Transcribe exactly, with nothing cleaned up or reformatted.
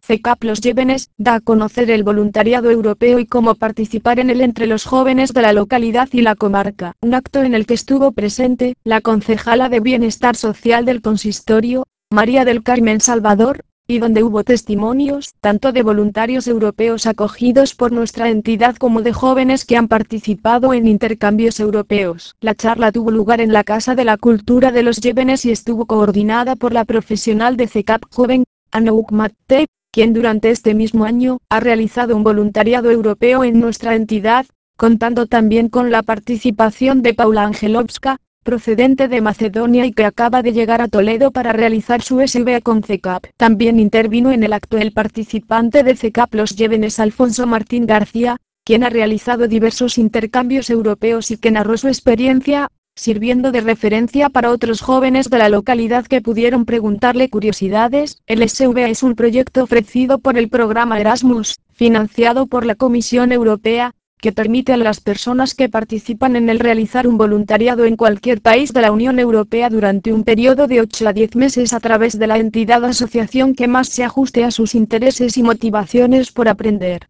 CECAP Los Llévenes da a conocer el voluntariado europeo y cómo participar en él entre los jóvenes de la localidad y la comarca. Un acto en el que estuvo presente la concejala de Bienestar Social del consistorio, María del Carmen Salvador, y donde hubo testimonios tanto de voluntarios europeos acogidos por nuestra entidad como de jóvenes que han participado en intercambios europeos. La charla tuvo lugar en la Casa de la Cultura de Los Llévenes y estuvo coordinada por la profesional de CECAP Joven, Anouk Matte, quien durante este mismo año ha realizado un voluntariado europeo en nuestra entidad, contando también con la participación de Paula Angelovska, procedente de Macedonia y que acaba de llegar a Toledo para realizar su S V A con CECAP. También intervino en el acto el participante de CECAP Los Llévenes Alfonso Martín García, quien ha realizado diversos intercambios europeos y que narró su experiencia, sirviendo de referencia para otros jóvenes de la localidad que pudieron preguntarle curiosidades. El S V A es un proyecto ofrecido por el programa Erasmus, financiado por la Comisión Europea, que permite a las personas que participan en él realizar un voluntariado en cualquier país de la Unión Europea durante un periodo de ocho a diez meses a través de la entidad o asociación que más se ajuste a sus intereses y motivaciones por aprender.